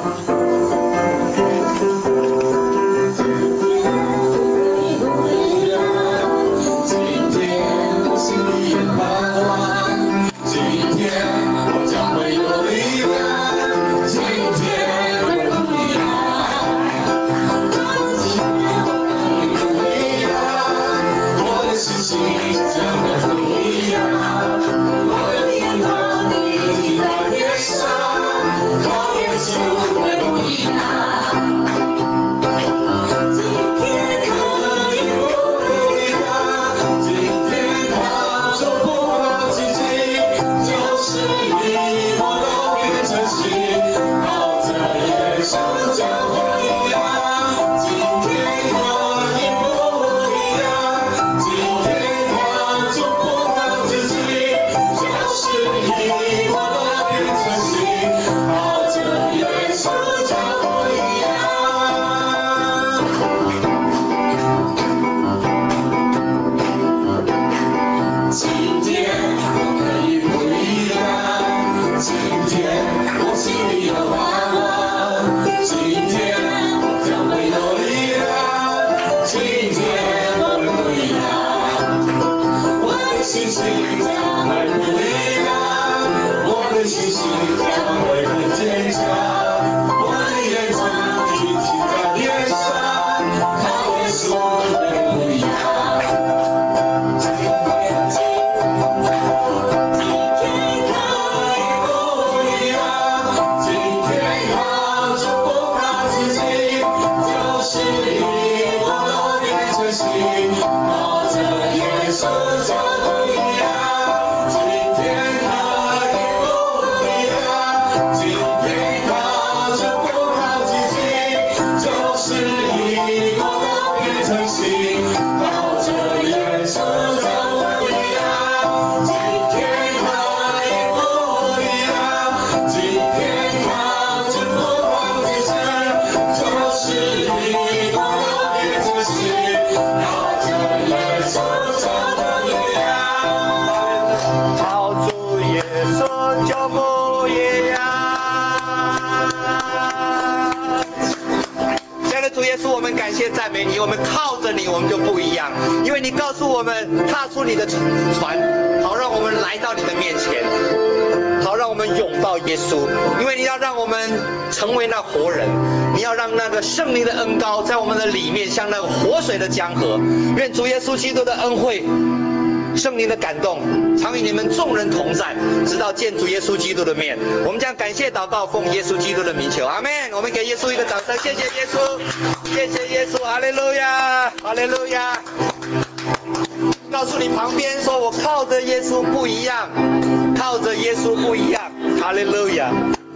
A: 我们靠着你，我们就不一样，因为你告诉我们踏出你的船，好让我们来到你的面前，好让我们拥抱耶稣，因为你要让我们成为那活人，你要让那个圣灵的恩膏在我们的里面像那个活水的江河。愿主耶稣基督的恩惠、圣灵的感动常与你们众人同在，直到见主耶稣基督的面。我们将感谢祷告奉耶稣基督的名求，阿们。我们给耶稣一个掌声，谢谢耶稣，谢谢耶稣，哈利路亚，哈利路亚。告诉你旁边说，我靠着耶稣不一样，靠着耶稣不一样，哈利路亚，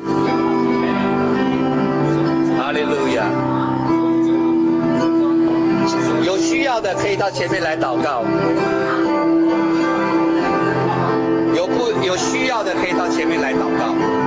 A: 哈利路亚。有需要的可以到前面来祷告，有需要的可以到前面来祷告。